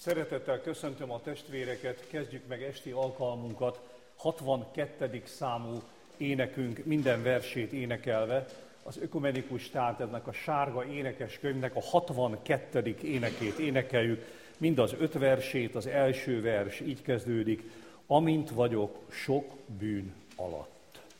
Szeretettel köszöntöm a testvéreket, kezdjük meg esti alkalmunkat 62. számú énekünk minden versét énekelve. Az ökumenikus, tehát ennek a sárga énekeskönyvnek a 62. énekét énekeljük, mind az 5 versét, az első vers így kezdődik: amint vagyok sok bűn alatt.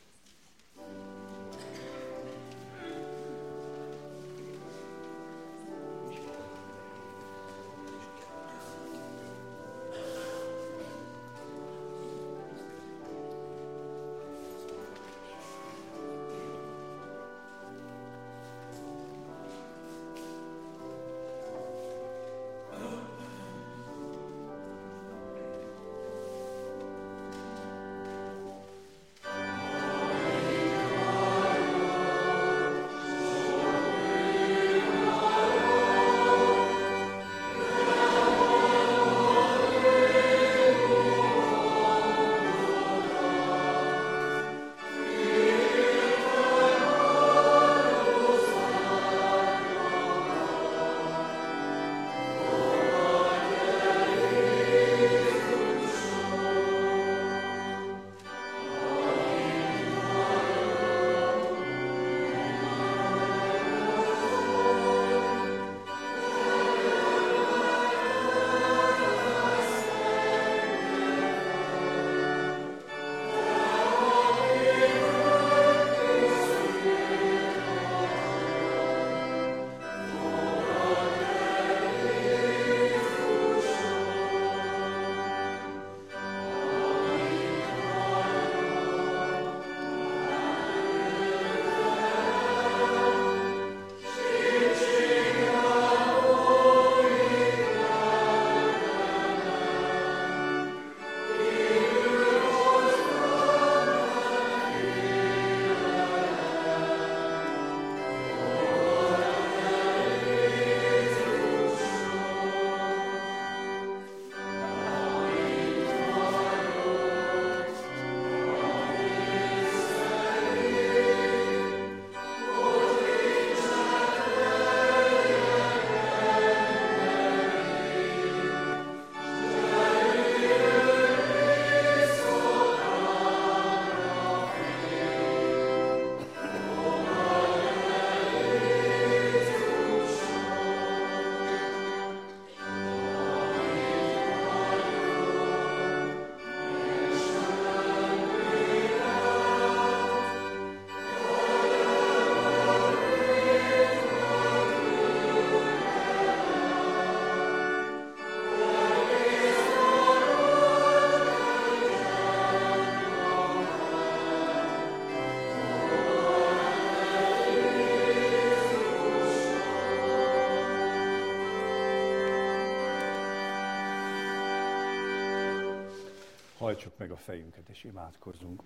Hajtsuk meg a fejünket és imádkozzunk.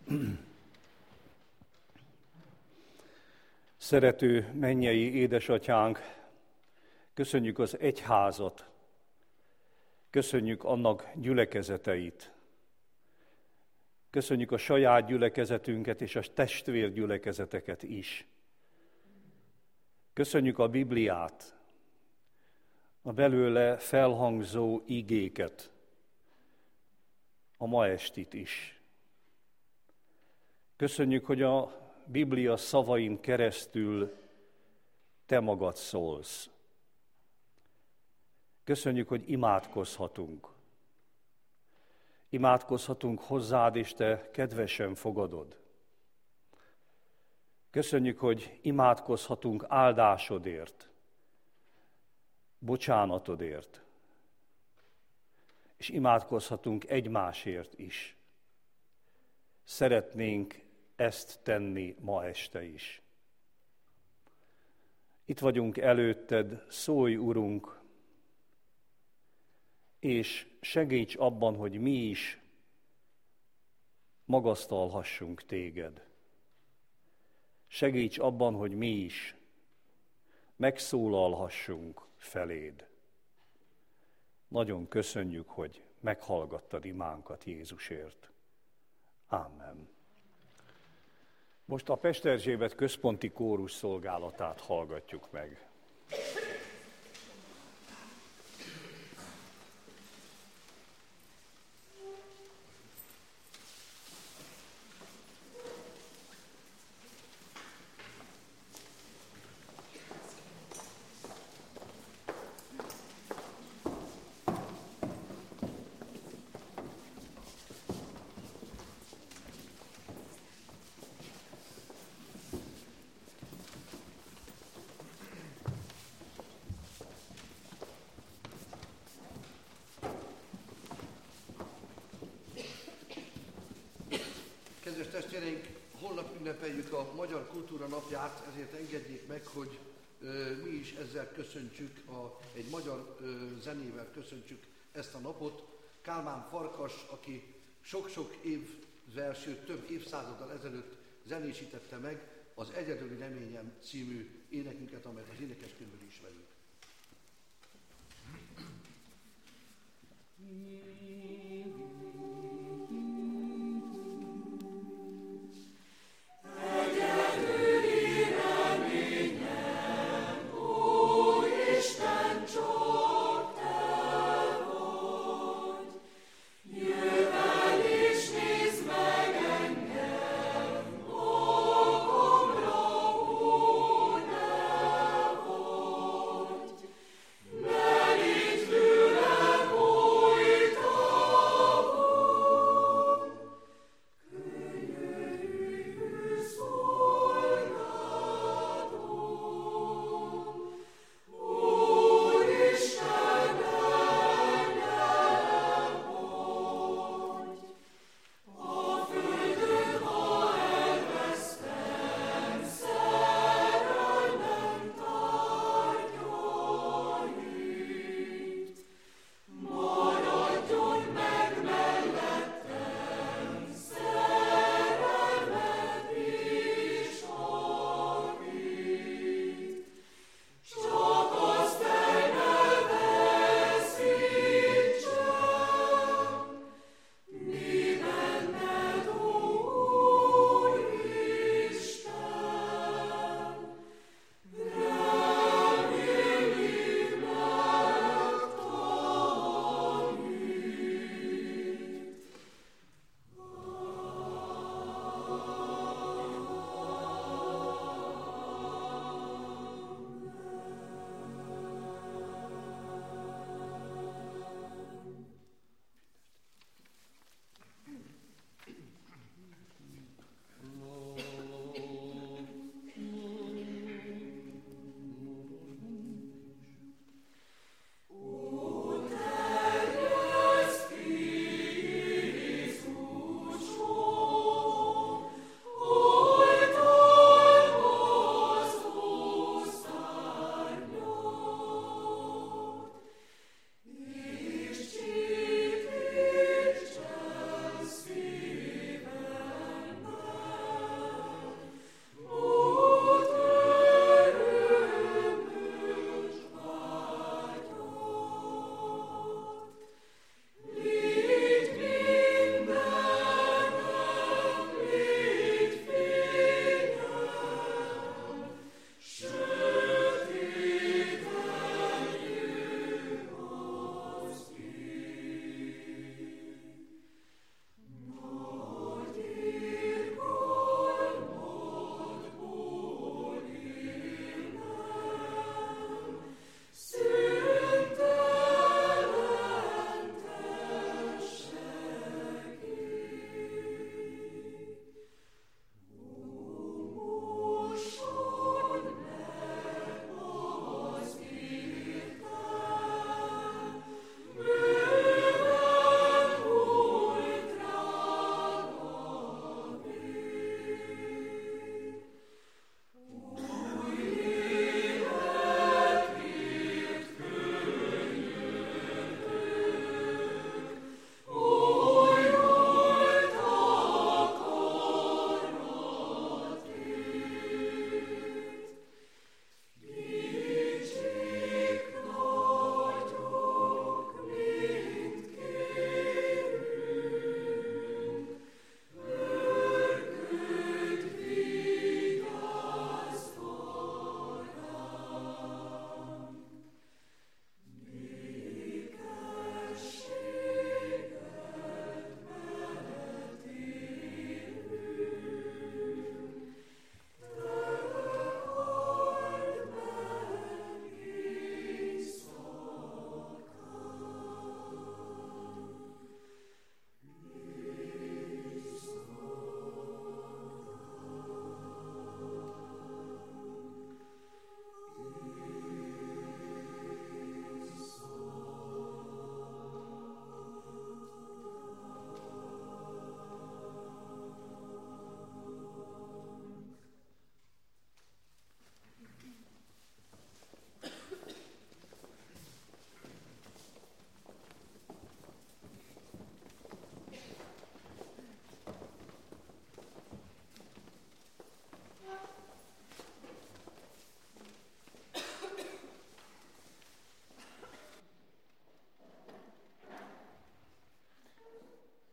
Szerető mennyei édesatyánk, köszönjük az egyházat, köszönjük annak gyülekezeteit, köszönjük a saját gyülekezetünket és a testvérgyülekezeteket is. Köszönjük a Bibliát, a belőle felhangzó igéket, a ma estit is. Köszönjük, hogy a Biblia szavain keresztül te magad szólsz. Köszönjük, hogy imádkozhatunk. Imádkozhatunk hozzád, és te kedvesen fogadod. Köszönjük, hogy imádkozhatunk áldásodért, bocsánatodért, és imádkozhatunk egymásért is. Szeretnénk ezt tenni ma este is. Itt vagyunk előtted, szólj, Urunk, és segíts abban, hogy mi is magasztalhassunk téged. Segíts abban, hogy mi is megszólalhassunk feléd. Nagyon köszönjük, hogy meghallgattad imánkat Jézusért. Amen. Most a Pesterzsébet központi kórus szolgálatát hallgatjuk meg. ünnepeljük a Magyar Kultúra Napját, ezért engedjék meg, hogy mi is ezzel köszöntsük, egy magyar zenével köszöntsük ezt a napot. Kálmán Farkas, aki sok-sok évvel, sőt több évszázaddal ezelőtt zenésítette meg az Egyedüli Reményem című énekünket, amelyet az énekeskönyvből ismerünk.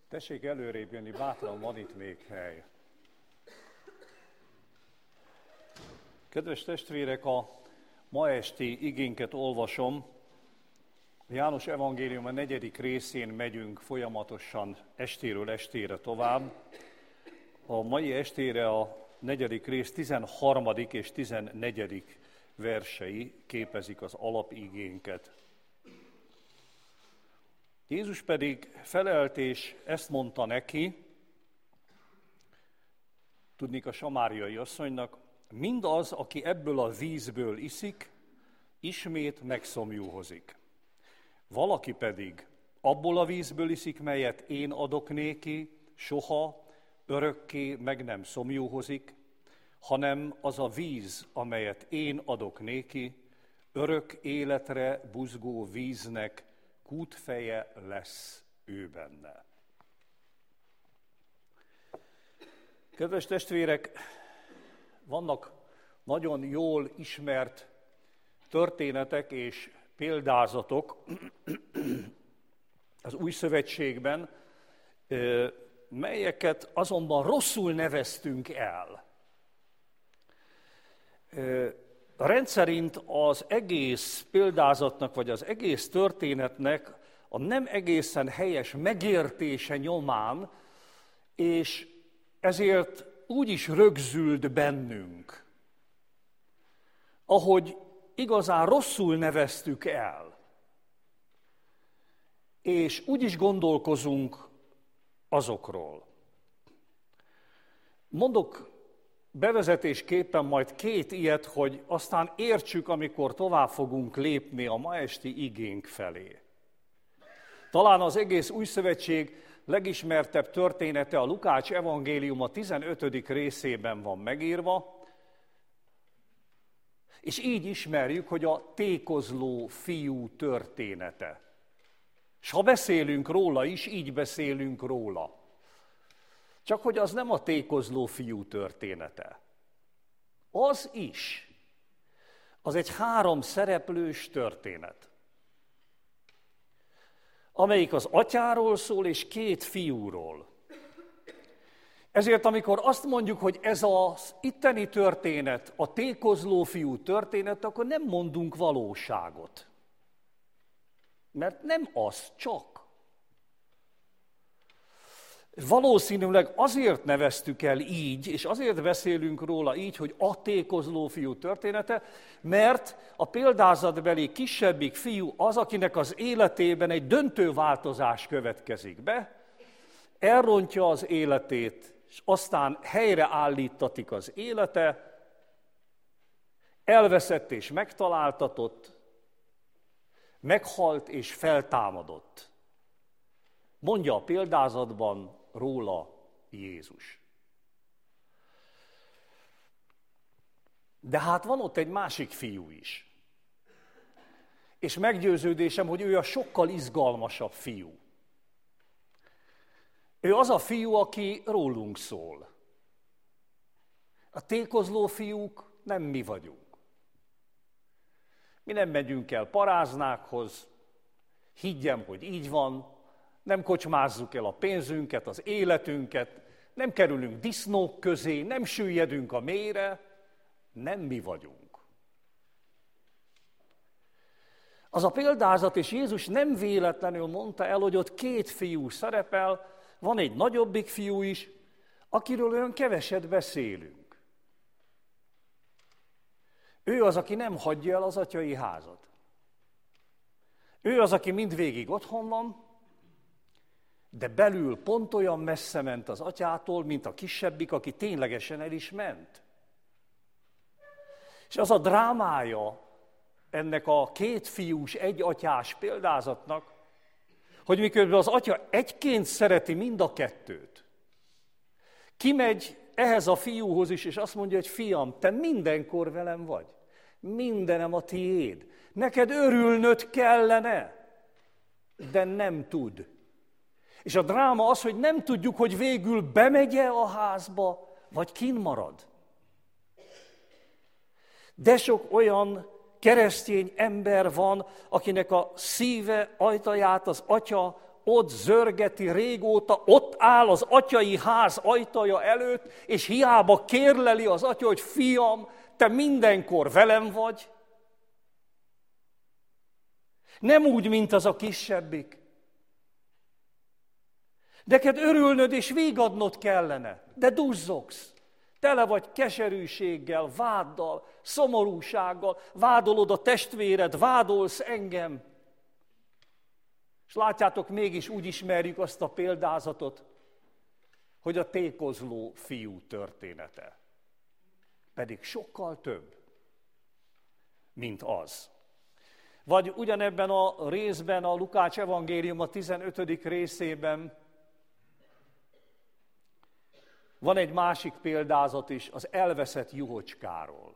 Tessék előrébb jönni, bátran, van itt még hely. Kedves testvérek, a ma esti igénket olvasom. János evangélium a 4. részén megyünk folyamatosan estéről estére tovább. A mai estére a 4. rész 13. és 14. versei képezik az alapigénket. Jézus pedig felelt, és ezt mondta neki, tudnik a samáriai asszonynak, mindaz, aki ebből a vízből iszik, ismét megszomjúhozik. Valaki pedig abból a vízből iszik, melyet én adok néki, soha, örökké meg nem szomjúhozik, hanem az a víz, amelyet én adok néki, örök életre buzgó víznek kútfeje lesz ő benne. Kedves testvérek, vannak nagyon jól ismert történetek és példázatok az Új Szövetségben, melyeket azonban rosszul neveztünk el. Rendszerint az egész példázatnak, vagy az egész történetnek a nem egészen helyes megértése nyomán, és ezért úgy is rögzült bennünk, ahogy igazán rosszul neveztük el, és úgy is gondolkozunk azokról. Mondok bevezetésképpen majd 2 ilyet, hogy aztán értsük, amikor tovább fogunk lépni a ma esti igénk felé. Talán az egész Új Szövetség legismertebb története a Lukács evangélium a 15. részében van megírva, és így ismerjük, hogy a tékozló fiú története. És ha beszélünk róla is, így beszélünk róla. Csak hogy az nem a tékozló fiú története. Az is. Az egy 3 szereplős történet, amelyik az atyáról szól és 2 fiúról. Ezért amikor azt mondjuk, hogy ez az itteni történet, a tékozló fiú történet, akkor nem mondunk valóságot. Mert nem az csak. Valószínűleg azért neveztük el így, és azért beszélünk róla így, hogy a tékozló fiú története, mert a példázatbeli kisebbik fiú az, akinek az életében egy döntő változás következik be, elrontja az életét, és aztán helyreállítatik az élete, elveszett és megtaláltatott, meghalt és feltámadott. Mondja a példázatban róla Jézus. De hát van ott egy másik fiú is. És meggyőződésem, hogy ő a sokkal izgalmasabb fiú. Ő az a fiú, aki rólunk szól. A tékozló fiúk nem mi vagyunk. Mi nem megyünk el paráznákhoz, higgyem, hogy így van, nem kocsmázzuk el a pénzünket, az életünket, nem kerülünk disznók közé, nem süllyedünk a mélyre, nem mi vagyunk. Az a példázat, és Jézus nem véletlenül mondta el, hogy ott 2 fiú szerepel, van egy nagyobbik fiú is, akiről olyan keveset beszélünk. Ő az, aki nem hagyja el az atyai házat. Ő az, aki mindvégig otthon van, de belül pont olyan messze ment az atyától, mint a kisebbik, aki ténylegesen el is ment. És az a drámája ennek a 2 fiús, egy atyás példázatnak, hogy miközben az atya egyként szereti mind a 2-t, kimegy ehhez a fiúhoz is, és azt mondja, hogy fiam, te mindenkor velem vagy. Mindenem a tiéd. Neked örülnöd kellene, de nem tud. És a dráma az, hogy nem tudjuk, hogy végül bemegy-e a házba, vagy kint marad. De sok olyan keresztény ember van, akinek a szíve ajtaját az atya ott zörgeti régóta, ott áll az atyai ház ajtaja előtt, és hiába kérleli az atya, hogy fiam, te mindenkor velem vagy. Nem úgy, mint az a kisebbik. Neked örülnöd és végadnod kellene, de duzzogsz. Tele vagy keserűséggel, váddal, szomorúsággal, vádolod a testvéred, vádolsz engem. És látjátok, mégis úgy ismerjük azt a példázatot, hogy a tékozló fiú története. Pedig sokkal több, mint az. Vagy ugyanebben a részben, a Lukács evangélium a 15. részében van egy másik példázat is, az elveszett juhocskáról.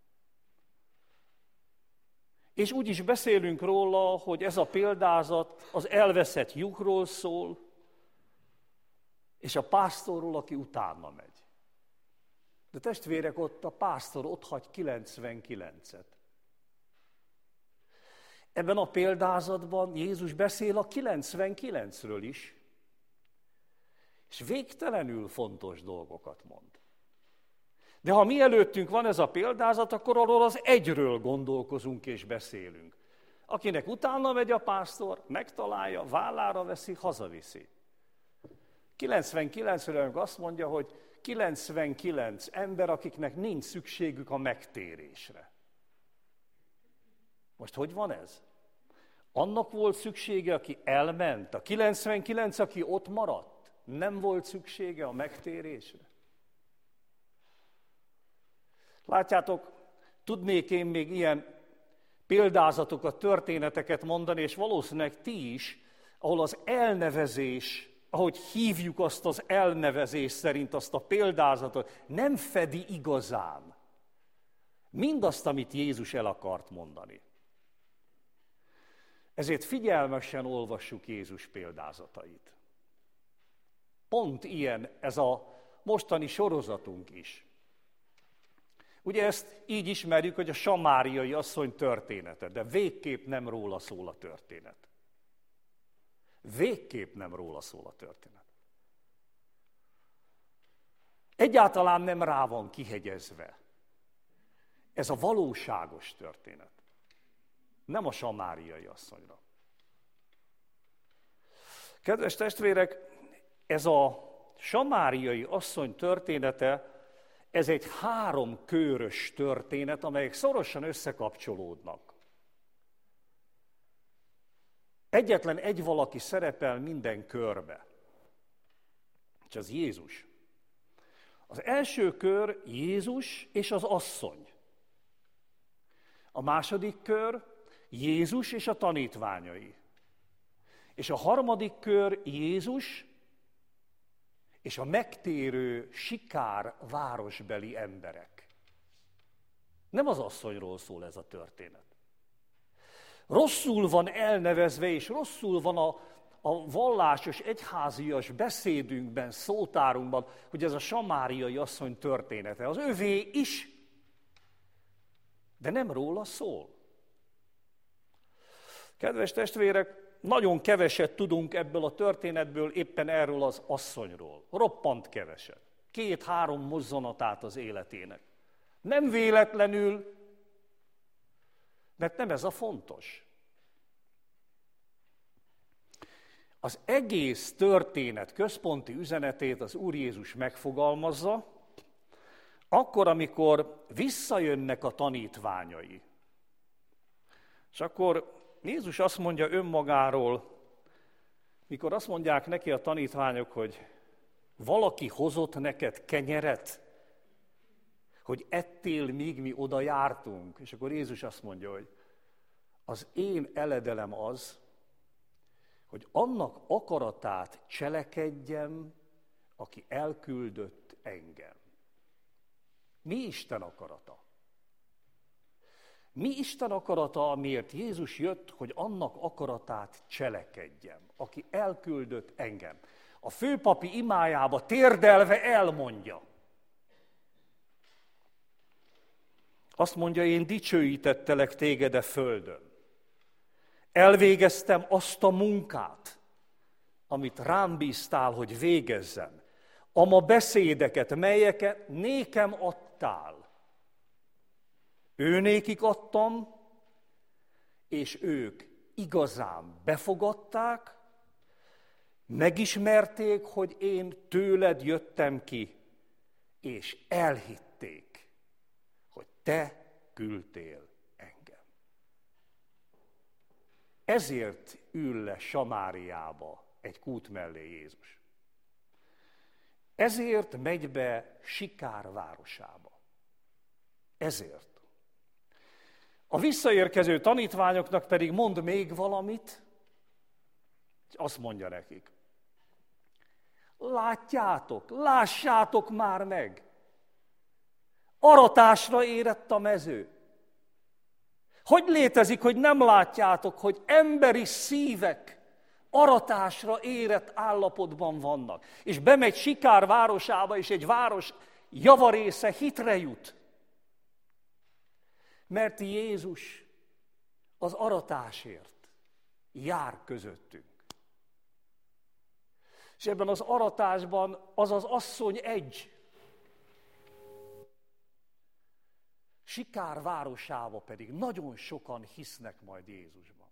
És úgy is beszélünk róla, hogy ez a példázat az elveszett juhról szól, és a pásztorról, aki utána megy. De testvérek, ott a pásztor ott hagy 99-et. Ebben a példázatban Jézus beszél a 99-ről is, és végtelenül fontos dolgokat mond. De ha mi előttünk van ez a példázat, akkor arról az egyről gondolkozunk és beszélünk. Akinek utána megy a pásztor, megtalálja, vállára veszi, hazaviszi. 99-ről azt mondja, hogy 99 ember, akiknek nincs szükségük a megtérésre. Most hogy van ez? Annak volt szüksége, aki elment, a 99, aki ott maradt, nem volt szüksége a megtérésre. Látjátok, tudnék én még ilyen példázatokat, történeteket mondani, és valószínűleg ti is, ahol az elnevezés, ahogy hívjuk azt az elnevezés szerint, azt a példázatot, nem fedi igazán mindazt, amit Jézus el akart mondani. Ezért figyelmesen olvassuk Jézus példázatait. Pont ilyen ez a mostani sorozatunk is. Ugye ezt így ismerjük, hogy a samáriai asszony története, de végképp nem róla szól a történet. Végképp nem róla szól a történet. Egyáltalán nem rá van kihegyezve. Ez a valóságos történet. Nem a samáriai asszonyra. Kedves testvérek, ez a samáriai asszony története, ez egy 3 körös történet, amelyek szorosan összekapcsolódnak. Egyetlen egy valaki szerepel minden körbe, és az Jézus. Az első kör Jézus és az asszony. A második kör Jézus és a tanítványai. És a harmadik kör Jézus és a megtérő Sikár városbeli emberek. Nem az asszonyról szól ez a történet. Rosszul van elnevezve, és rosszul van a vallásos, egyházias beszédünkben, szótárunkban, hogy ez a samáriai asszony története. Az övé is, de nem róla szól. Kedves testvérek, nagyon keveset tudunk ebből a történetből, éppen erről az asszonyról. Roppant keveset. 2-3 mozzanatát az életének. Nem véletlenül, mert nem ez a fontos. Az egész történet központi üzenetét az Úr Jézus megfogalmazza, akkor, amikor visszajönnek a tanítványai. És akkor Jézus azt mondja önmagáról, mikor azt mondják neki a tanítványok, hogy valaki hozott neked kenyeret, hogy ettél, míg mi oda jártunk. És akkor Jézus azt mondja, hogy az én eledelem az, hogy annak akaratát cselekedjem, aki elküldött engem. Mi Isten akarata? Mi Isten akarata, amiért Jézus jött, hogy annak akaratát cselekedjem, aki elküldött engem. A főpapi imájába térdelve elmondja. Azt mondja, én dicsőítettelek téged a földön. Elvégeztem azt a munkát, amit rám bíztál, hogy végezzem, ama beszédeket, melyeket nékem adtál. Őnékik adtam, és ők igazán befogadták, megismerték, hogy én tőled jöttem ki, és elhitték, hogy te küldtél engem. Ezért ül le Samáriába egy kút mellé Jézus. Ezért megy be Sikár városába. Ezért. A visszaérkező tanítványoknak pedig mond még valamit, és azt mondja nekik. Látjátok, lássátok már meg! Aratásra érett a mező. Hogy létezik, hogy nem látjátok, hogy emberi szívek aratásra érett állapotban vannak? És bemegy Sikár városába, és egy város javarésze hitre jut. Mert Jézus az aratásért jár közöttünk. És ebben az aratásban az az asszony egy. Sikár városába pedig nagyon sokan hisznek majd Jézusban.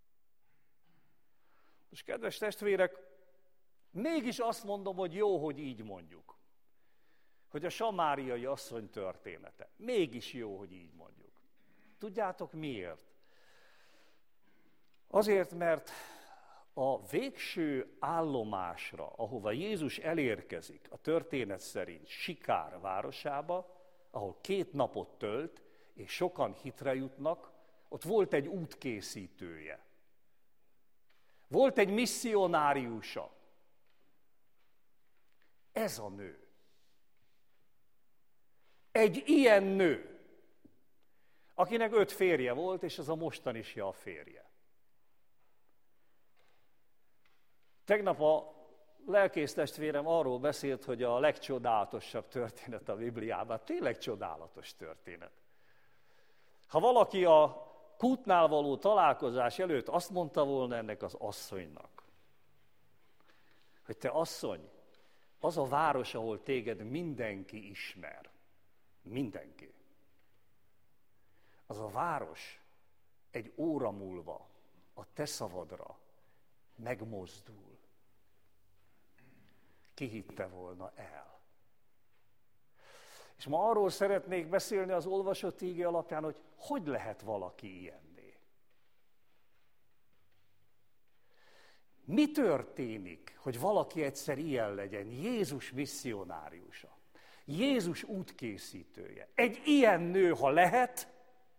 És kedves testvérek, mégis azt mondom, hogy jó, hogy így mondjuk. Hogy a samáriai asszony története. Mégis jó, hogy így mondjuk. Tudjátok miért? Azért, mert a végső állomásra, ahova Jézus elérkezik, a történet szerint Sikár városába, ahol 2 napot tölt, és sokan hitre jutnak, ott volt egy útkészítője. Volt egy misszionáriusa. Ez a nő. Egy ilyen nő, akinek 5 férje volt, és ez a mostanisja a férje. Tegnap a lelkész testvérem arról beszélt, hogy a legcsodálatosabb történet a Bibliában. Tényleg csodálatos történet. Ha valaki a kútnál való találkozás előtt azt mondta volna ennek az asszonynak, hogy te asszony, az a város, ahol téged mindenki ismer. Mindenki. Az a város egy óra múlva a te szavadra megmozdul. Ki hitte volna el? És ma arról szeretnék beszélni az olvasott íge alapján, hogy lehet valaki ilyenné. Mi történik, hogy valaki egyszer ilyen legyen? Jézus misszionáriusa. Jézus útkészítője. Egy ilyen nő, ha lehet,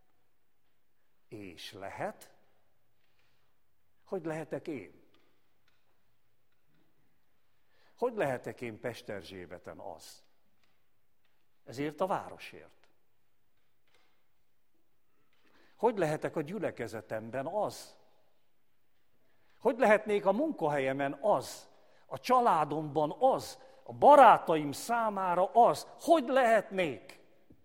és lehet, hogy lehetek én? Hogy lehetek én Pesterzsébeten az? Ezért a városért. Hogy lehetek a gyülekezetemben az? Hogy lehetnék a munkahelyemen az? A családomban az? A barátaim számára az? Hogy lehetnék?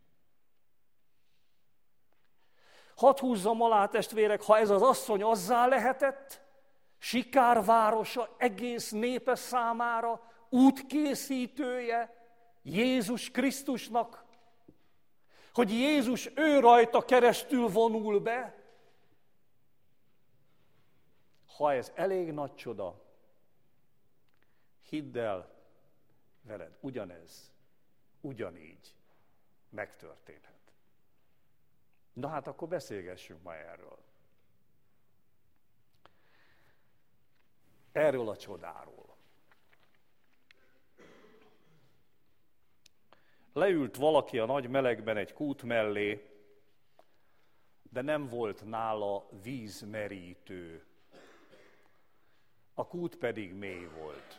Hadd húzzam alá, testvérek, ha ez az asszony azzá lehetett, Sikár városa egész népe számára útkészítője Jézus Krisztusnak, hogy Jézus ő rajta keresztül vonul be. Ha ez elég nagy csoda, hidd el, veled ugyanez, ugyanígy megtörténhet. Na hát akkor beszélgessünk ma erről. Erről a csodáról. Leült valaki a nagy melegben egy kút mellé, de nem volt nála vízmerítő. A kút pedig mély volt.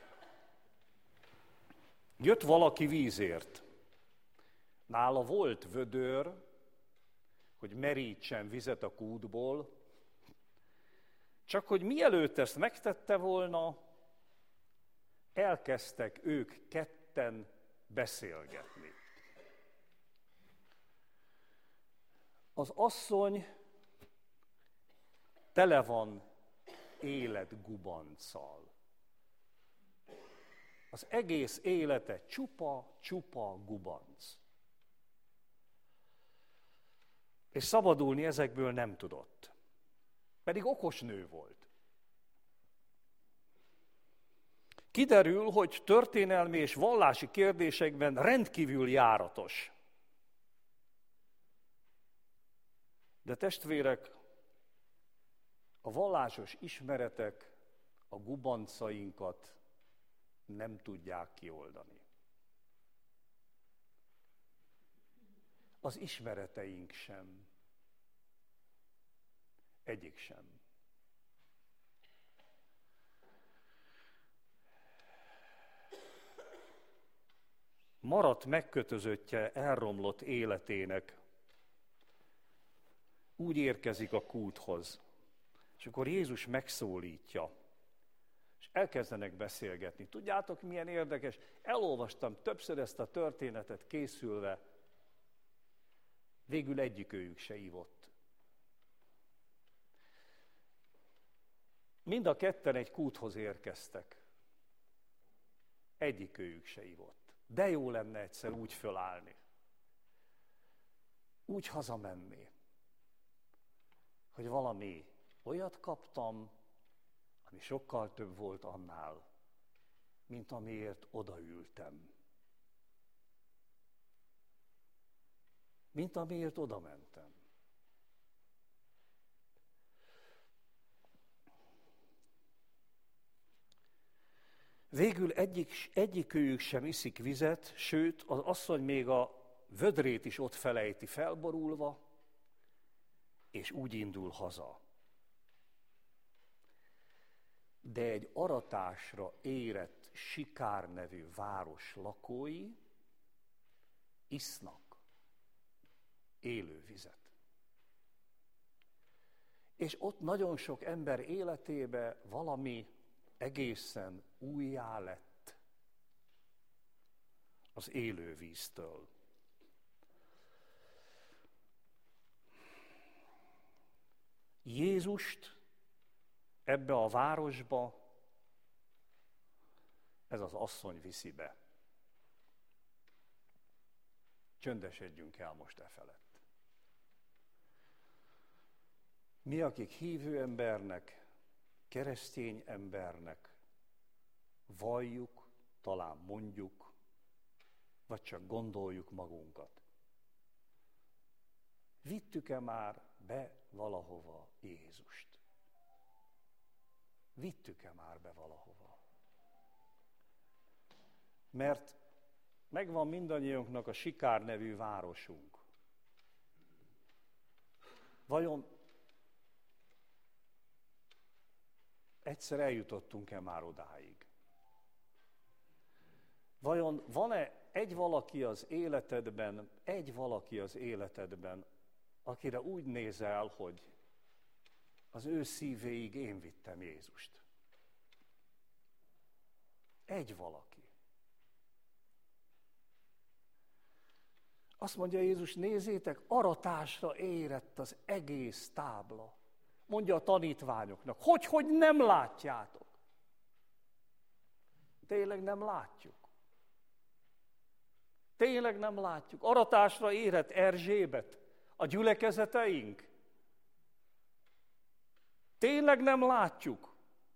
Jött valaki vízért. Nála volt vödör, hogy merítsen vizet a kútból, csak hogy mielőtt ezt megtette volna, elkezdtek ők ketten beszélgetni. Az asszony tele van életgubanccal. Az egész élete csupa gubanc. És szabadulni ezekből nem tudott. Pedig okos nő volt. Kiderül, hogy történelmi és vallási kérdésekben rendkívül járatos. De testvérek, a vallásos ismeretek a gubancainkat nem tudják kioldani. Az ismereteink sem. Egyik sem. Maradt megkötözöttje elromlott életének úgy érkezik a kúthoz. És akkor Jézus megszólítja, és elkezdenek beszélgetni. Tudjátok, milyen érdekes? Elolvastam többször ezt a történetet készülve, végül egyikőjük se ivott. Mind a ketten egy kúthoz érkeztek. Egyikőjük se ivott. De jó lenne egyszer úgy fölállni. Úgy hazamenni, hogy valami olyat kaptam, ami sokkal több volt annál, mint amiért odaültem. Mint amiért odamentem. Végül egyikőjük sem iszik vizet, sőt, az asszony még a vödrét is ott felejti felborulva, és úgy indul haza. De egy aratásra érett Sikár nevű város lakói isznak élő vizet. És ott nagyon sok ember életébe valami egészen újjá lett az élő víztől. Jézust ebbe a városba ez az asszony viszi be. Csöndesedjünk el most e felett. Mi, akik hívő embernek, keresztény embernek valljuk, talán mondjuk, vagy csak gondoljuk magunkat. Vittük-e már be valahova Jézust? Vittük-e már be valahova? Mert megvan mindannyiunknak a Sikár nevű városunk. Vajon egyszer eljutottunk-e már odáig? Vajon van-e egy valaki az életedben, akire úgy nézel, hogy az ő szívéig én vittem Jézust? Egy valaki. Azt mondja Jézus, nézzétek, aratásra érett az egész tábla. Mondja a tanítványoknak, hogy nem látjátok? Tényleg nem látjuk. Tényleg nem látjuk. Aratásra érett Erzsébet, a gyülekezeteink. Tényleg nem látjuk.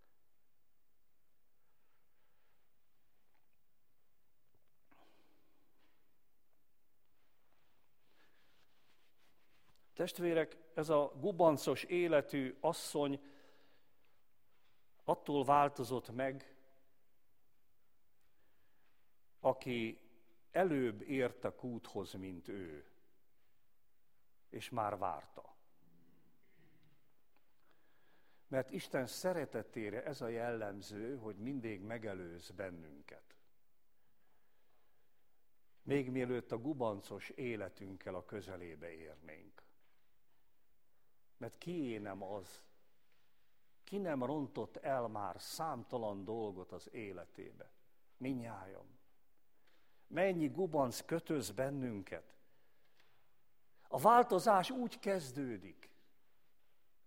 Testvérek, ez a gubancos életű asszony attól változott meg, aki előbb ért a kúthoz, mint ő, és már várta. Mert Isten szeretetére ez a jellemző, hogy mindig megelőz bennünket. Még mielőtt a gubancos életünkkel a közelébe érnénk. Mert kié nem az, ki nem rontott el már számtalan dolgot az életébe? Mindnyájan. Mennyi gubanc kötöz bennünket. A változás úgy kezdődik,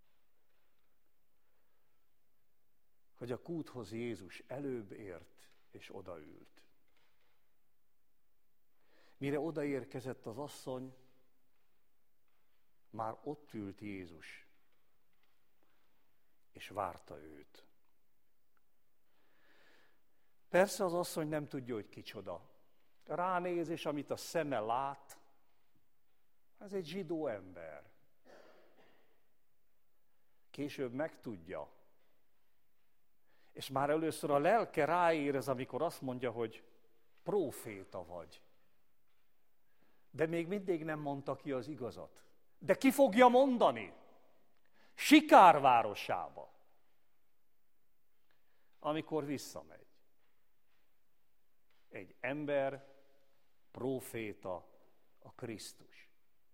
hogy a kúthoz Jézus előbb ért, és odaült. Mire odaérkezett az asszony, már ott ült Jézus, és várta őt. Persze az asszony nem tudja, hogy kicsoda. Ránéz, és amit a szeme lát, ez egy zsidó ember. Később megtudja. És már először a lelke ráérez, amikor azt mondja, hogy próféta vagy. De még mindig nem mondta ki az igazat. De ki fogja mondani? Sikár városába. Amikor visszamegy. Egy ember, próféta, a Krisztus.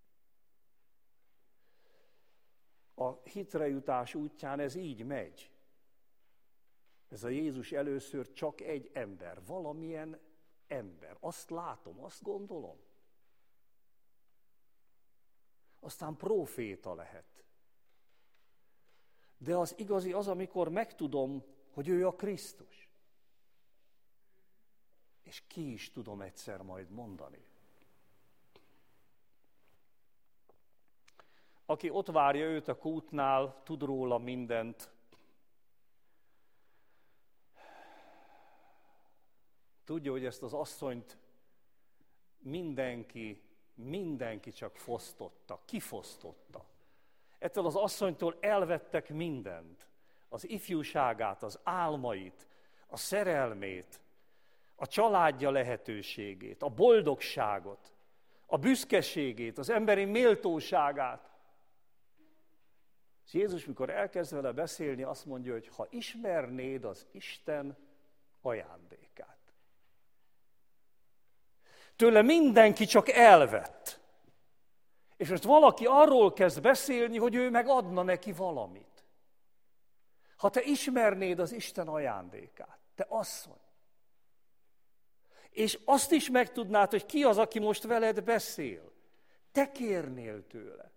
A hitre jutás útján ez így megy. Ez a Jézus először csak egy ember, valamilyen ember. Azt látom, azt gondolom. Aztán próféta lehet. De az igazi az, amikor megtudom, hogy ő a Krisztus. És ki is tudom egyszer majd mondani. Aki ott várja őt a kútnál, tud róla mindent. Tudja, hogy ezt az asszonyt mindenki csak fosztotta, kifosztotta. Ettől az asszonytól elvettek mindent. Az ifjúságát, az álmait, a szerelmét, a családja lehetőségét, a boldogságot, a büszkeségét, az emberi méltóságát. És Jézus, mikor elkezd vele beszélni, azt mondja, hogy ha ismernéd az Isten ajándékát. Tőle mindenki csak elvett. És most valaki arról kezd beszélni, hogy ő meg adna neki valamit. Ha te ismernéd az Isten ajándékát, te asszony, és azt is megtudnád, hogy ki az, aki most veled beszél, te kérnél tőle.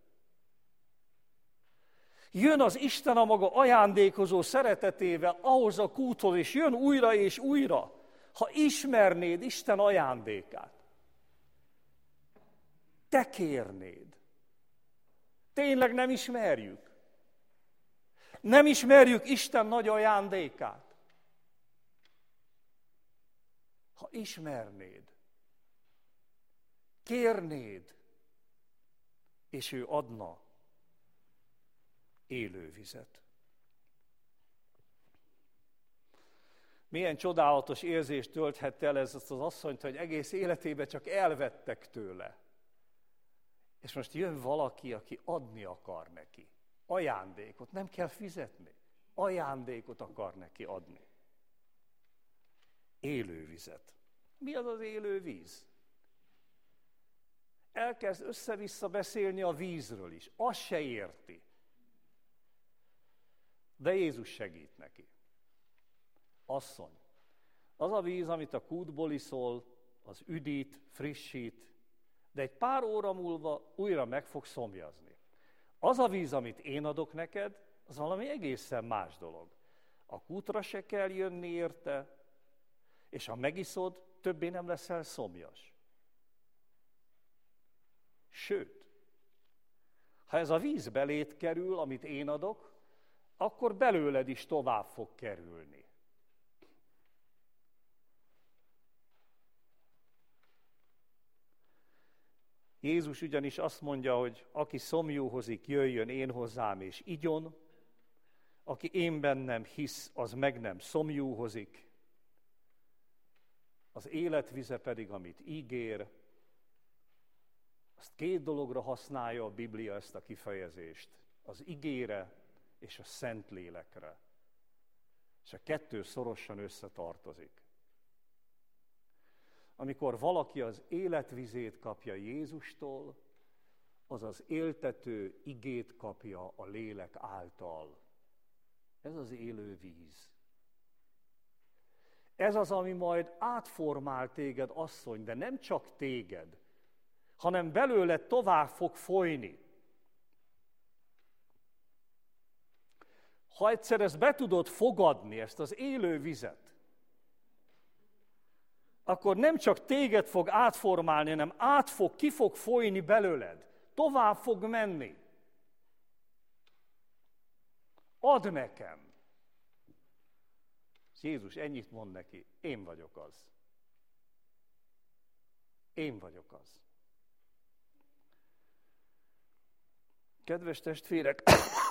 Jön az Isten a maga ajándékozó szeretetével ahhoz a kúthoz, és jön újra és újra, ha ismernéd Isten ajándékát. Te kérnéd. Tényleg nem ismerjük. Nem ismerjük Isten nagy ajándékát. Ha ismernéd, kérnéd, és ő adna élő vizet. Milyen csodálatos érzést tölthette el ez az asszonyt, hogy egész életében csak elvettek tőle. És most jön valaki, aki adni akar neki. Ajándékot, nem kell fizetni. Ajándékot akar neki adni. Élő vizet. Mi az az élő víz? Elkezd össze-vissza beszélni a vízről is. Azt se érti. De Jézus segít neki. Asszony, az a víz, amit a kútból iszol, az üdít, frissít, de egy pár óra múlva újra meg fog szomjazni. Az a víz, amit én adok neked, az valami egészen más dolog. A kútra se kell jönni érte, és ha megiszod, többé nem leszel szomjas. Sőt, ha ez a víz beléd kerül, amit én adok, akkor belőled is tovább fog kerülni. Jézus ugyanis azt mondja, hogy aki szomjúhozik, jöjjön én hozzám és igyon, aki én bennem hisz, az meg nem szomjúhozik, az életvize pedig, amit ígér, azt két dologra használja a Biblia ezt a kifejezést, az igére és a Szentlélekre. És a kettő szorosan összetartozik. Amikor valaki az életvizét kapja Jézustól, az az éltető igét kapja a lélek által. Ez az élő víz. Ez az, ami majd átformál téged, asszony, de nem csak téged, hanem belőled tovább fog folyni. Ha egyszer ezt be tudod fogadni, ezt az élő vizet, akkor nem csak téged fog átformálni, hanem ki fog folyni belőled. Tovább fog menni. Add nekem. És Jézus ennyit mond neki, én vagyok az. Én vagyok az. Kedves testvérek,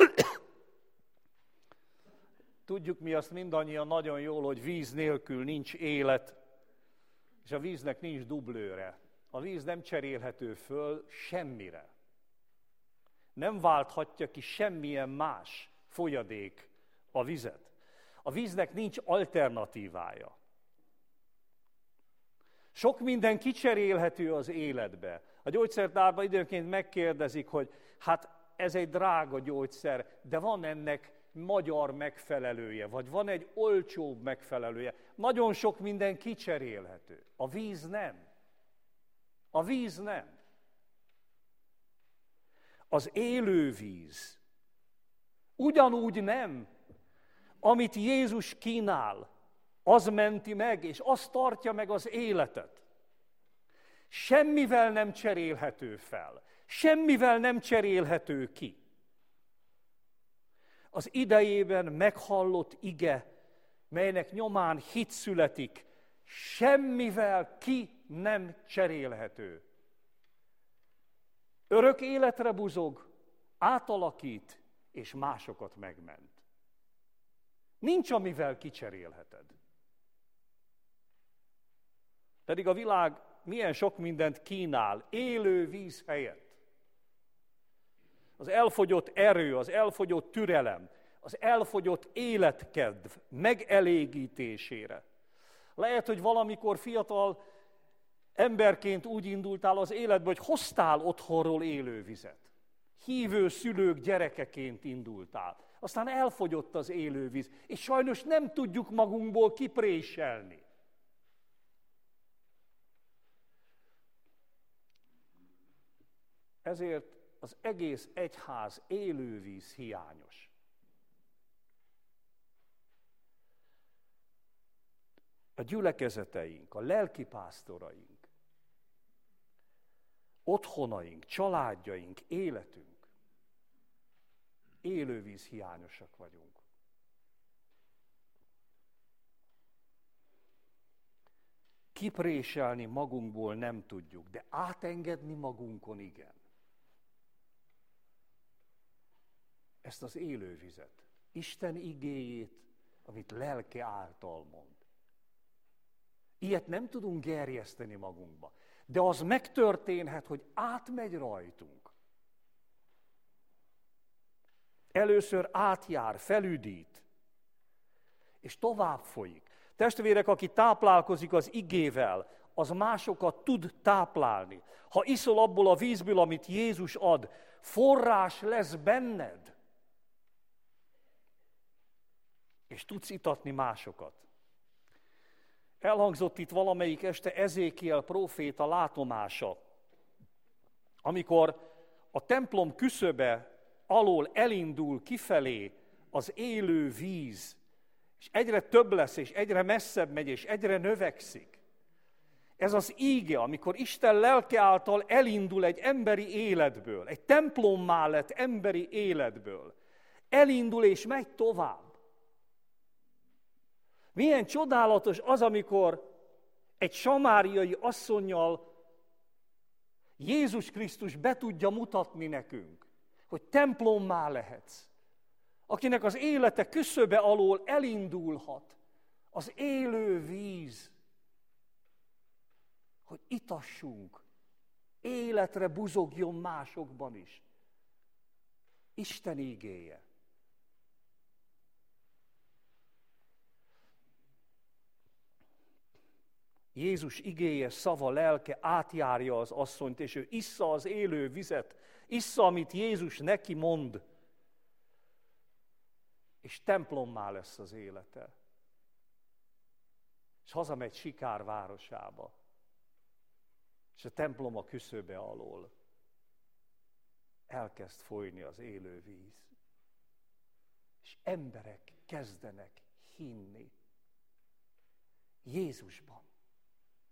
tudjuk mi azt mindannyian nagyon jól, hogy víz nélkül nincs élet, és a víznek nincs dublőre. A víz nem cserélhető föl semmire. Nem válthatja ki semmilyen más folyadék a vizet. A víznek nincs alternatívája. Sok minden kicserélhető az életbe. A gyógyszertárban időnként megkérdezik, hogy hát ez egy drága gyógyszer, de van ennek magyar megfelelője, vagy van egy olcsóbb megfelelője. Nagyon sok minden kicserélhető. A víz nem. A víz nem. Az élő víz ugyanúgy nem, amit Jézus kínál, az menti meg, és az tartja meg az életet. Semmivel nem cserélhető fel, semmivel nem cserélhető ki. Az idejében meghallott ige, melynek nyomán hit születik, semmivel ki nem cserélhető. Örök életre buzog, átalakít, és másokat megment. Nincs, amivel kicserélheted. Pedig a világ milyen sok mindent kínál, élő víz helyett. Az elfogyott erő, az elfogyott türelem, az elfogyott életkedv megelégítésére. Lehet, hogy valamikor fiatal emberként úgy indultál az életbe, hogy hoztál otthonról élő vizet. Hívő szülők gyerekeként indultál. Aztán elfogyott az élővíz, és sajnos nem tudjuk magunkból kipréselni. Ezért az egész egyház élővíz hiányos. A gyülekezeteink, a lelkipásztoraink, otthonaink, családjaink, életünk, élővíz hiányosak vagyunk. Kipréselni magunkból nem tudjuk, de átengedni magunkon igen. Ezt az élővizet, Isten igéjét, amit lelke által mond. Ilyet nem tudunk gerjeszteni magunkba, de az megtörténhet, hogy átmegy rajtunk. Először átjár, felüdít, és tovább folyik. Testvérek, aki táplálkozik az igével, az másokat tud táplálni. Ha iszol abból a vízből, amit Jézus ad, forrás lesz benned, és tudsz itatni másokat. Elhangzott itt valamelyik este Ezékiel próféta látomása, amikor a templom küszöbe alól elindul kifelé az élő víz, és egyre több lesz, és egyre messzebb megy, és egyre növekszik. Ez az íge, amikor Isten lelke által elindul egy emberi életből, egy templommá lett emberi életből, elindul és megy tovább. Milyen csodálatos az, amikor egy samáriai asszonnyal Jézus Krisztus be tudja mutatni nekünk, hogy templommá lehetsz, akinek az élete küszöbe alól elindulhat az élő víz, hogy itassunk, életre buzogjon másokban is. Isten ígéje. Jézus igéje, szava, lelke átjárja az asszonyt, és ő issza az élő vizet, issza, amit Jézus neki mond, és templommá lesz az élete. És hazamegy Sikár városába, és a templom a küszöbe alól elkezd folyni az élő víz. És emberek kezdenek hinni Jézusban.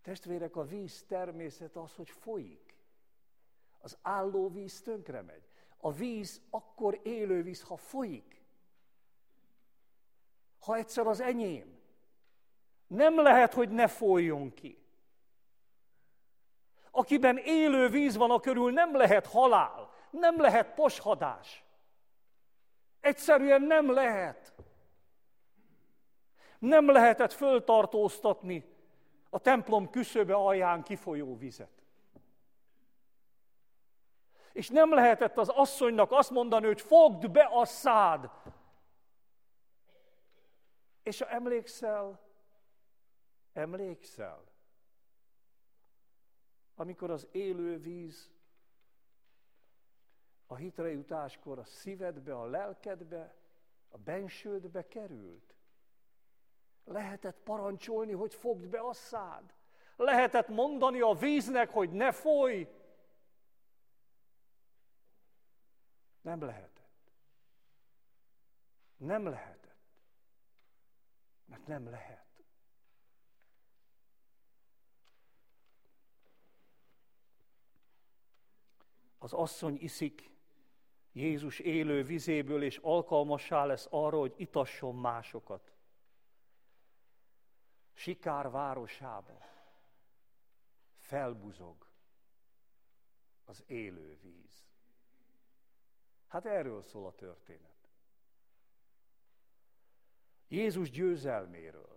Testvérek, a víz természet az, hogy folyik. Az álló víz tönkre megy. A víz akkor élő víz, ha folyik. Ha egyszer az enyém. Nem lehet, hogy ne folyjon ki. Akiben élő víz van, a körül nem lehet halál, nem lehet poshadás. Egyszerűen nem lehet. Nem lehetett föltartóztatni a templom küszöbe alján kifolyó vizet. És nem lehetett az asszonynak azt mondani, hogy fogd be a szád. És ha emlékszel, amikor az élő víz a hitre jutáskor a szívedbe, a lelkedbe, a bensődbe került. Lehetett parancsolni, hogy fogd be a szád. Lehetett mondani a víznek, hogy ne folyj. Nem lehetett. Nem lehetett. Mert nem lehet. Az asszony iszik Jézus élő vizéből, és alkalmassá lesz arra, hogy itasson másokat. Sikár városába felbuzog az élő víz. Hát erről szól a történet. Jézus győzelméről.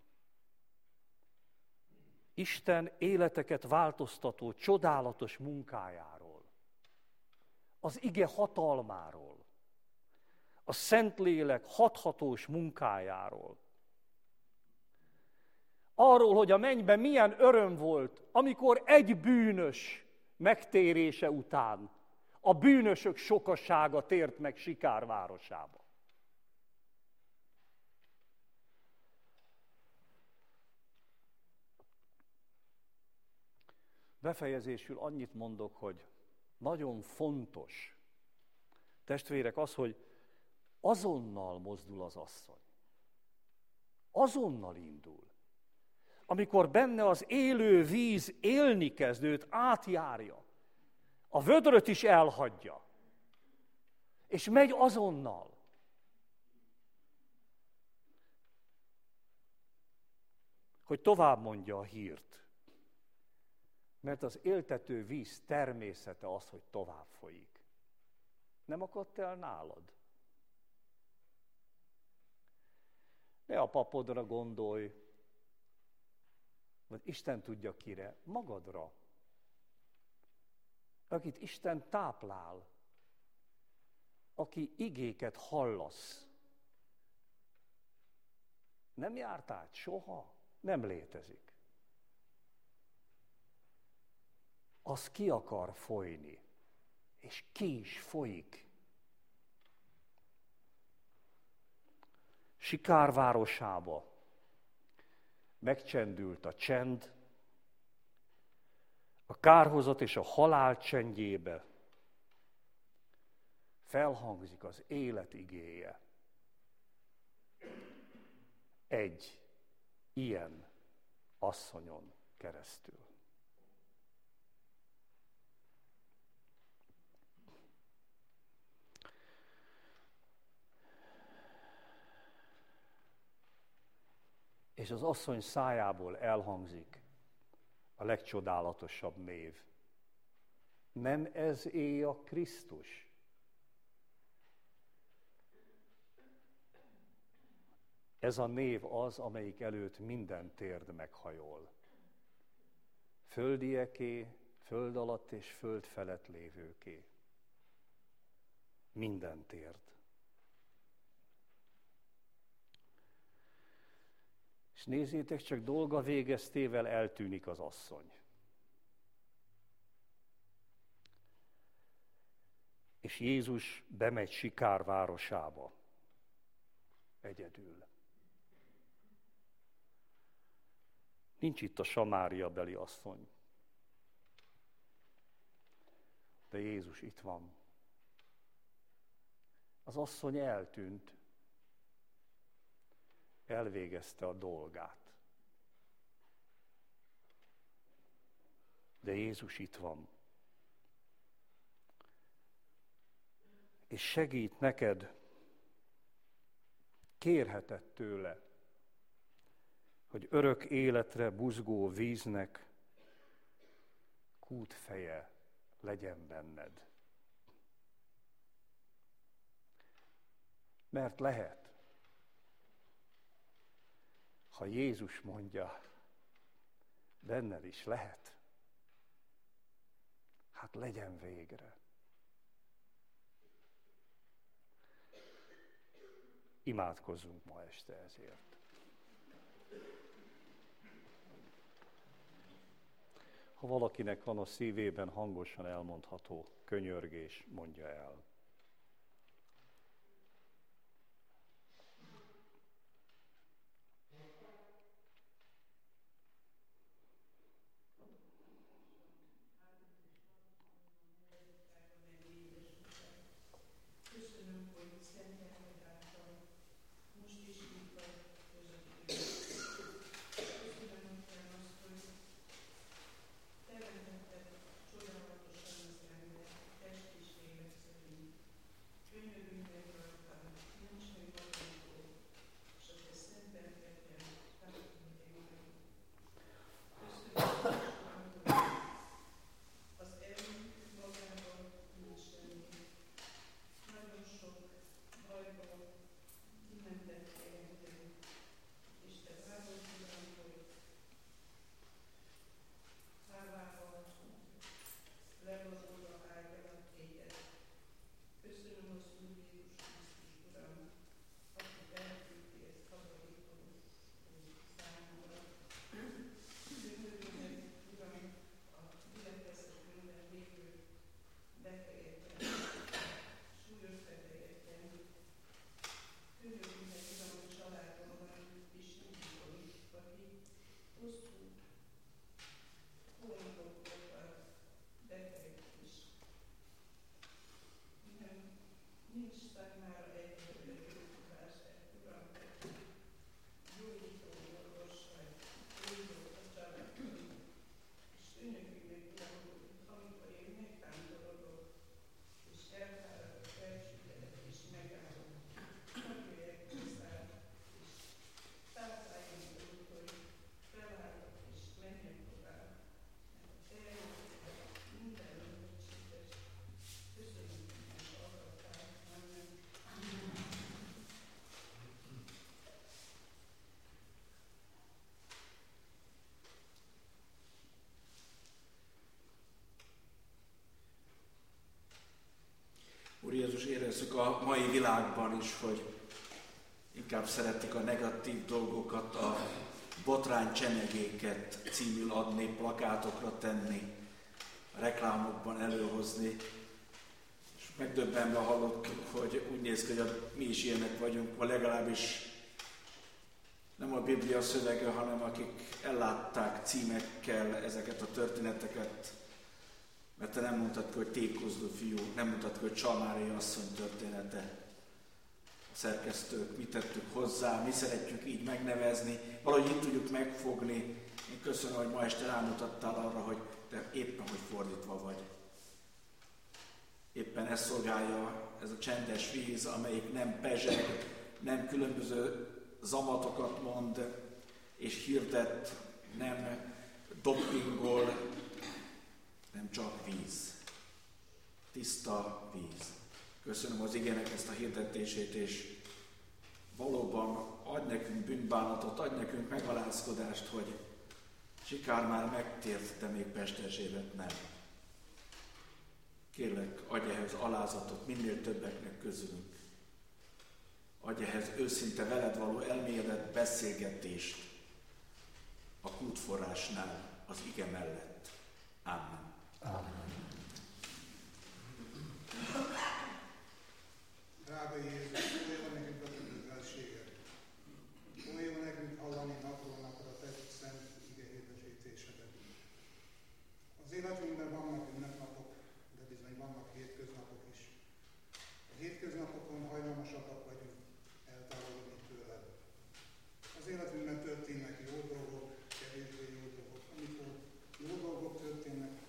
Isten életeket változtató, csodálatos munkájáról. Az ige hatalmáról. A Szentlélek hathatós munkájáról. Arról, hogy a mennyben milyen öröm volt, amikor egy bűnös megtérése után a bűnösök sokasága tért meg Sikár városába. Befejezésül annyit mondok, hogy nagyon fontos, testvérek, az, hogy azonnal mozdul az asszony. Azonnal indul. Amikor benne az élő víz élni kezd, őt átjárja. A vödröt is elhagyja. És megy azonnal. Hogy tovább mondja a hírt. Mert az éltető víz természete az, hogy tovább folyik. Nem akadt el nálad? Ne a papodra gondolj, vagy Isten tudja kire, magadra, akit Isten táplál, aki igéket hallasz. Nem járt át soha? Nem létezik. Az ki akar folyni, és ki is folyik. Sikár városába megcsendült a csend, a kárhozat és a halál csendjébe felhangzik az élet igéje. Egy ilyen asszonyon keresztül. És az asszony szájából elhangzik a legcsodálatosabb név. Nem ez é a Krisztus? Ez a név az, amelyik előtt minden térd meghajol. Földieké, föld alatt és föld felett lévőké. Minden térd. És nézzétek, csak dolga végeztével eltűnik az asszony. És Jézus bemegy Sikár városába. Egyedül. Nincs itt a Samária beli asszony. De Jézus itt van. Az asszony eltűnt. Elvégezte a dolgát. de Jézus itt van. És segít neked, kérheted tőle, hogy örök életre buzgó víznek kútfeje legyen benned. Mert lehet, ha Jézus mondja, benned is lehet, hát legyen végre. Imádkozzunk ma este ezért. Ha valakinek van a szívében hangosan elmondható könyörgés, mondja el. Úr Jézus, érezzük a mai világban is, hogy inkább szeretik a negatív dolgokat, a botrány csemegéket címül adni, plakátokra tenni, a reklámokban előhozni. És megdöbbenve hallottuk, hogy úgy néz ki, hogy mi is ilyenek vagyunk, vagy legalábbis nem a Biblia szövege, hanem akik ellátták címekkel ezeket a történeteket. Mert te nem mondtad ki, hogy tékozló fiú, nem mondtad ki, hogy Csalmári asszony története. A szerkesztők, mit tettük hozzá, mi szeretjük így megnevezni, valahogy így tudjuk megfogni. Én köszönöm, hogy ma este rámutattál arra, hogy te éppen hogy fordítva vagy. Éppen ez szolgálja ez a csendes víz, amelyik nem pezseg, nem különböző zamatokat mond és hirdet, nem dopingol, nem csak víz. Tiszta víz. Köszönöm az igének ezt a hirdetését, és valóban adj nekünk bűnbánatot, adj nekünk megalázkodást, hogy Sikár már megtért, de még Pesterzsébet nem. Kérlek, adj ehhez alázatot minél többeknek közülünk. Adj ehhez őszinte veled való elmélet beszélgetést a kútforrásnál, az ige mellett. Amen. Amen. Drága Jézus, olyan nekünk a kötelességet. Olyan nekünk hallani napról napra te szent ige hirdetéseket. Az életünkben vannak ünnepnapok, de bizony vannak hétköznapok is. A hétköznapokon hajlamosabbak vagyunk eltávolodni tőled. Az életünkben történnek jó dolgok, kevésbé jó dolgok. Amikor jó dolgok történnek,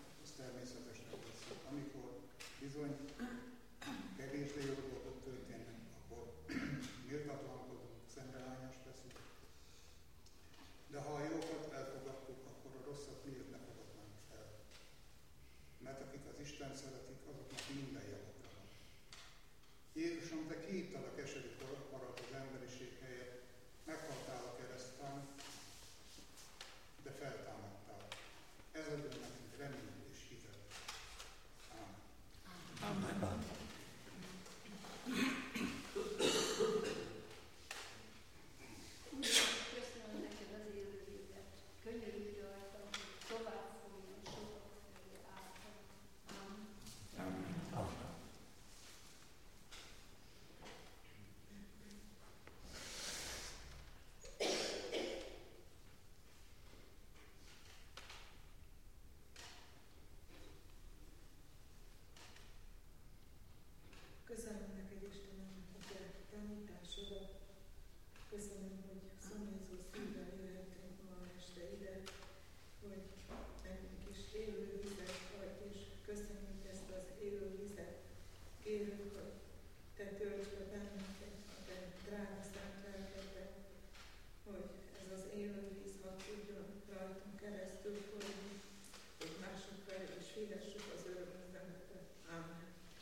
Te töltsd be bennünket a Te drága szent lelkeddel, hogy ez az élő víz hadd tudjon rajtunk keresztül folyni, hogy mások felé is hirdessük az örök üzenetet. Amen.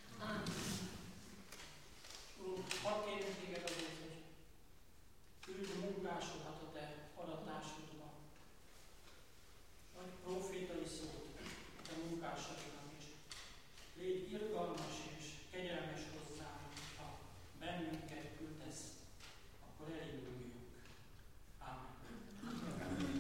Úrunk, hadd kérjünk téged azért, hogy küld munkásokat a te adatásodba. Adj profétai szót a te munkásodnak is. Légy irgalmas és kegyelmes hozzám, ha bennünket küldesz, akkor elinduljunk. Amen.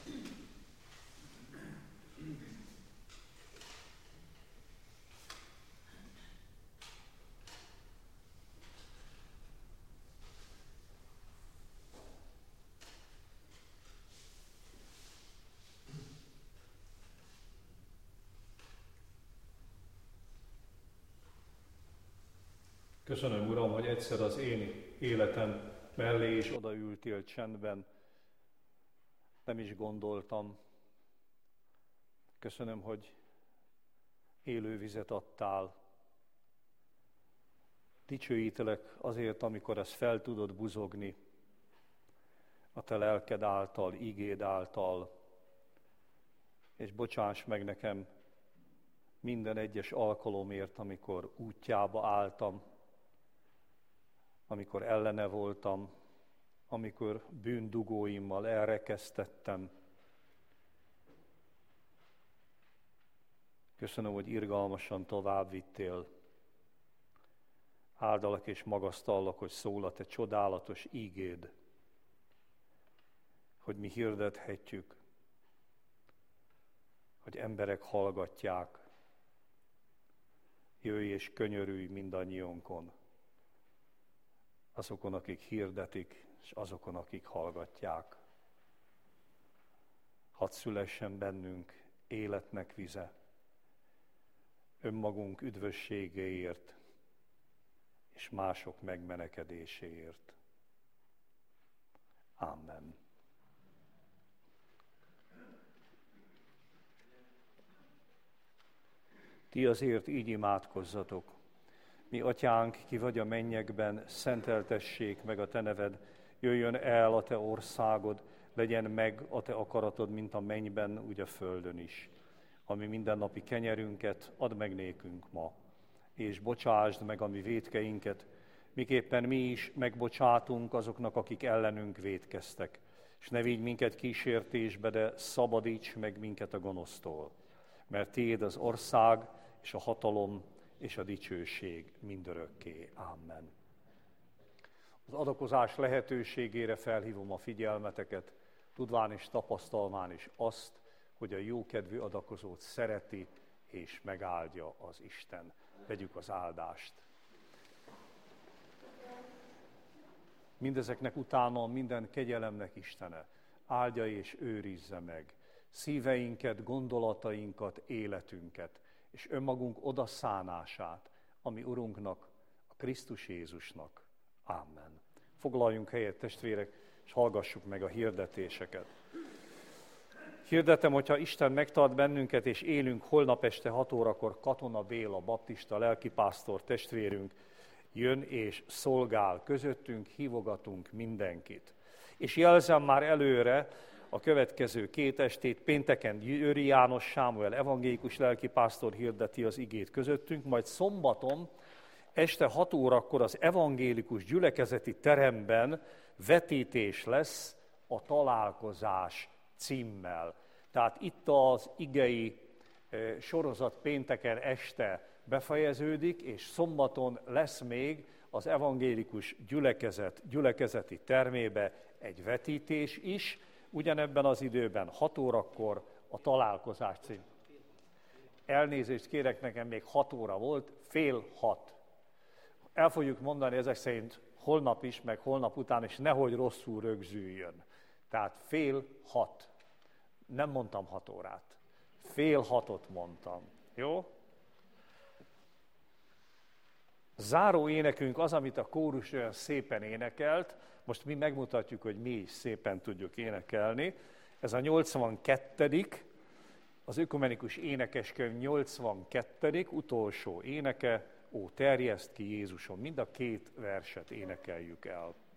Köszönöm, Uram, hogy egyszer az én életem mellé is odaültél csendben. Nem is gondoltam. Köszönöm, hogy élő vizet adtál. Dicsőítelek azért, amikor ezt fel tudod buzogni a te lelked által, igéd által. És bocsáss meg nekem minden egyes alkalomért, amikor útjába álltam, amikor ellene voltam, amikor bűndugóimmal elrekesztettem. Köszönöm, hogy irgalmasan tovább vittél. Áldalak és magasztallak, hogy szól a te csodálatos ígéd, hogy mi hirdethetjük, hogy emberek hallgatják. Jöjj és könyörülj mindannyiunkon, azokon, akik hirdetik, és azokon, akik hallgatják. Hadd szülessen bennünk életnek vize, önmagunk üdvösségéért, és mások megmenekedéséért. Amen. Ti azért így imádkozzatok. Mi atyánk, ki vagy a mennyekben, szenteltessék meg a te neved, jöjjön el a te országod, legyen meg a te akaratod, mint a mennyben, úgy a földön is. Ami mindennapi kenyerünket add meg nékünk ma, és bocsásd meg a mi vétkeinket, miképpen mi is megbocsátunk azoknak, akik ellenünk vétkeztek. És ne vigy minket kísértésbe, de szabadíts meg minket a gonosztól. Mert tiéd az ország, és a hatalom, és a dicsőség mindörökké. Amen. Az adakozás lehetőségére felhívom a figyelmeteket, tudván és tapasztalván is azt, hogy a jókedvű adakozót szereti és megáldja az Isten. Vegyük az áldást. Mindezeknek utána minden kegyelemnek Istene áldja és őrizze meg szíveinket, gondolatainkat, életünket, és önmagunk odaszánását, ami Urunknak, a Krisztus Jézusnak. Amen. Foglaljunk helyet, testvérek, és hallgassuk meg a hirdetéseket. Hirdetem, hogyha Isten megtart bennünket, és élünk, holnap este 6 órakor Katona Béla, baptista lelkipásztor testvérünk jön és szolgál közöttünk, hívogatunk mindenkit. És jelzem már előre a következő 2 estét, pénteken Győri János Sámuel evangélikus lelkipásztor hirdeti az igét közöttünk, majd szombaton este 6 órakor az evangélikus gyülekezeti teremben vetítés lesz a Találkozás címmel. Tehát itt az igei sorozat pénteken este befejeződik, és szombaton lesz még az evangélikus gyülekezeti termébe egy vetítés is, ugyanebben az időben 6 órakor a Találkozás cím. Elnézést kérek, nekem még 6 óra volt, 5:30. El fogjuk mondani ezek szerint holnap is, meg holnap után is, nehogy rosszul rögzüljön. Tehát 5:30. Nem mondtam 6 órát. 5:30 mondtam. Jó? Záró énekünk az, amit a kórus olyan szépen énekelt, most mi megmutatjuk, hogy mi is szépen tudjuk énekelni. Ez a 82. az ökumenikus énekeskönyv 82. utolsó éneke, ó, terjeszt ki Jézusom. Mind a két verset énekeljük el.